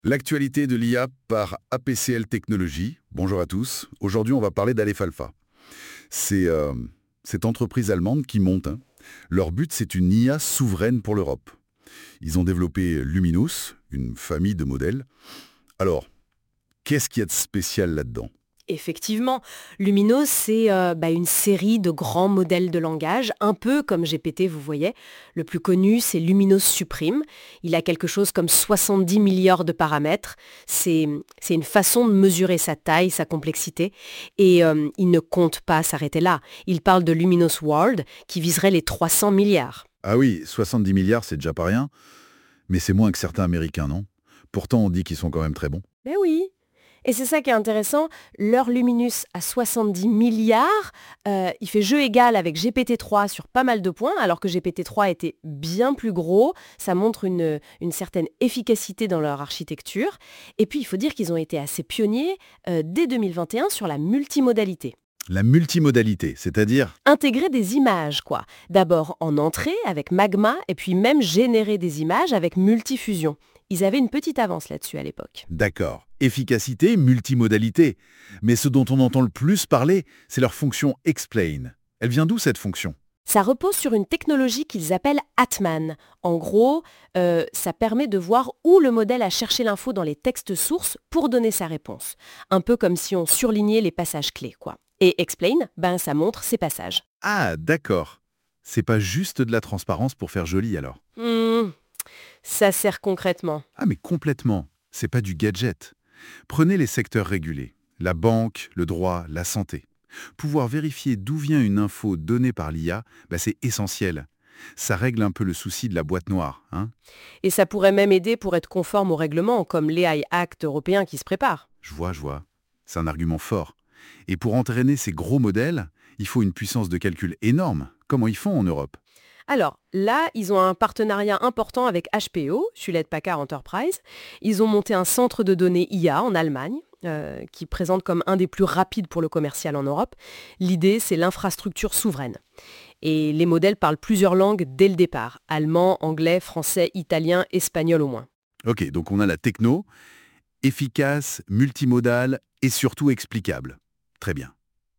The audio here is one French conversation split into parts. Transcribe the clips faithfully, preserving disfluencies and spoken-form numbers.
L'actualité de l'I A par A P C L Technologies. Bonjour à tous. Aujourd'hui, on va parler d'Aleph Alpha. C'est euh, cette entreprise allemande qui monte. hein. Leur but, c'est une I A souveraine pour l'Europe. Ils ont développé Luminous, une famille de modèles. Alors, qu'est-ce qu'il y a de spécial là-dedans? Effectivement, Luminos, c'est euh, bah, une série de grands modèles de langage, un peu comme G P T, vous voyez. Le plus connu, c'est Luminos Supreme. Il a quelque chose comme soixante-dix milliards de paramètres. C'est, c'est une façon de mesurer sa taille, sa complexité. Et euh, il ne compte pas s'arrêter là. Il parle de Luminos World, qui viserait les trois cents milliards. Ah oui, soixante-dix milliards, c'est déjà pas rien. Mais c'est moins que certains Américains, non? Pourtant, on dit qu'ils sont quand même très bons. Ben oui. Et c'est ça qui est intéressant, leur Luminous à soixante-dix milliards, euh, il fait jeu égal avec G P T trois sur pas mal de points, alors que G P T trois était bien plus gros. Ça montre une, une certaine efficacité dans leur architecture. Et puis, il faut dire qu'ils ont été assez pionniers euh, dès deux mille vingt et un sur la multimodalité. La multimodalité, c'est-à-dire... Intégrer des images, quoi. D'abord en entrée avec Magma, et puis même générer des images avec Multifusion. Ils avaient une petite avance là-dessus à l'époque. D'accord. Efficacité, multimodalité. Mais ce dont on entend le plus parler, c'est leur fonction Explain. Elle vient d'où cette fonction? Ça repose sur une technologie qu'ils appellent Atman. En gros, euh, ça permet de voir où le modèle a cherché l'info dans les textes sources pour donner sa réponse. Un peu comme si on surlignait les passages clés, quoi. Et Explain, ben ça montre ces passages. Ah, d'accord. C'est pas juste de la transparence pour faire joli alors. Hmm, ça sert concrètement. Ah, mais complètement. C'est pas du gadget. Prenez les secteurs régulés. La banque, le droit, la santé. Pouvoir vérifier d'où vient une info donnée par l'I A, bah c'est essentiel. Ça règle un peu le souci de la boîte noire, hein? Et ça pourrait même aider pour être conforme au règlement, comme l'A I Act européen qui se prépare. Je vois, je vois. C'est un argument fort. Et pour entraîner ces gros modèles, il faut une puissance de calcul énorme. Comment ils font en Europe? Alors là, ils ont un partenariat important avec H P O, Hewlett Packard Enterprise. Ils ont monté un centre de données I A en Allemagne, euh, qui présente comme un des plus rapides pour le commercial en Europe. L'idée, c'est l'infrastructure souveraine. Et les modèles parlent plusieurs langues dès le départ. Allemand, anglais, français, italien, espagnol au moins. Ok, donc on a la techno, efficace, multimodale et surtout explicable. Très bien.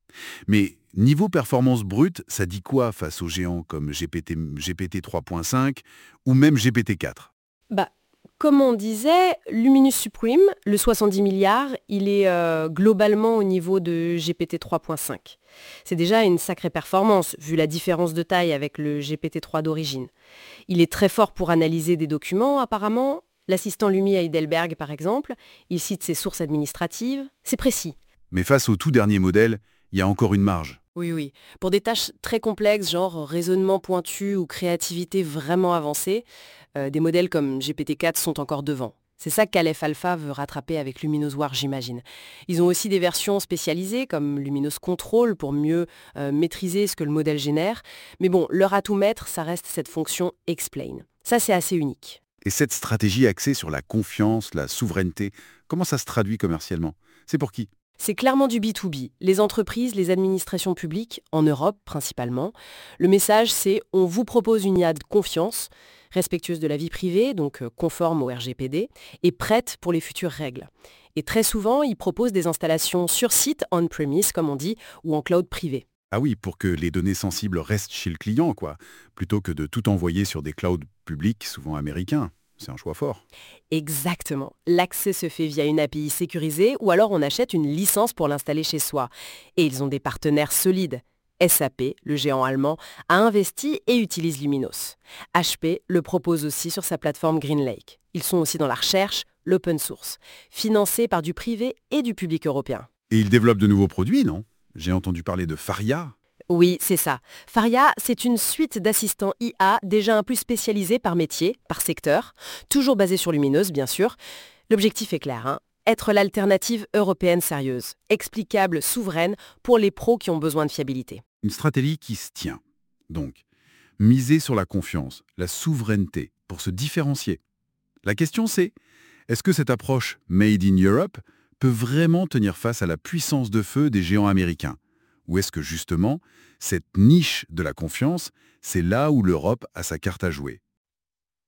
Mais niveau performance brute, ça dit quoi face aux géants comme G P T, G P T trois point cinq ou même G P T quatre? Bah, comme on disait, Luminous Supreme, le soixante-dix milliards, il est euh, globalement au niveau de G P T trois point cinq. C'est déjà une sacrée performance, vu la différence de taille avec le G P T trois d'origine. Il est très fort pour analyser des documents, apparemment. L'assistant Lumi à Heidelberg, par exemple, il cite ses sources administratives. C'est précis. Mais face au tout dernier modèle, il y a encore une marge. Oui, oui. Pour des tâches très complexes, genre raisonnement pointu ou créativité vraiment avancée, euh, des modèles comme G P T quatre sont encore devant. C'est ça qu'Aleph Alpha veut rattraper avec Luminous War, j'imagine. Ils ont aussi des versions spécialisées comme Luminous Control pour mieux euh, maîtriser ce que le modèle génère. Mais bon, leur atout maître, ça reste cette fonction Explain. Ça, c'est assez unique. Et cette stratégie axée sur la confiance, la souveraineté, comment ça se traduit commercialement? C'est pour qui? C'est clairement du B deux B. Les entreprises, les administrations publiques, en Europe principalement. Le message, c'est on vous propose une I A de confiance, respectueuse de la vie privée, donc euh, conforme au R G P D, et prête pour les futures règles. Et très souvent, ils proposent des installations sur site, on-premise, comme on dit, ou en cloud privé. Ah oui, pour que les données sensibles restent chez le client, quoi, plutôt que de tout envoyer sur des clouds publics, souvent américains. C'est un choix fort. Exactement. L'accès se fait via une A P I sécurisée ou alors on achète une licence pour l'installer chez soi. Et ils ont des partenaires solides. S A P, le géant allemand, a investi et utilise Luminos. H P le propose aussi sur sa plateforme GreenLake. Ils sont aussi dans la recherche, l'open source, financés par du privé et du public européen. Et ils développent de nouveaux produits, non? J'ai entendu parler de Faria. Oui, c'est ça. Faria, c'est une suite d'assistants I A déjà un peu spécialisés par métier, par secteur, toujours basés sur Luminos, bien sûr. L'objectif est clair, hein, être l'alternative européenne sérieuse, explicable, souveraine pour les pros qui ont besoin de fiabilité. Une stratégie qui se tient. Donc, miser sur la confiance, la souveraineté, pour se différencier. La question c'est, est-ce que cette approche Made in Europe peut vraiment tenir face à la puissance de feu des géants américains? Ou est-ce que justement, cette niche de la confiance, c'est là où l'Europe a sa carte à jouer?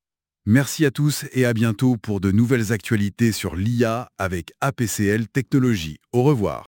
Merci à tous et à bientôt pour de nouvelles actualités sur l'I A avec A P C L Technologies. Au revoir.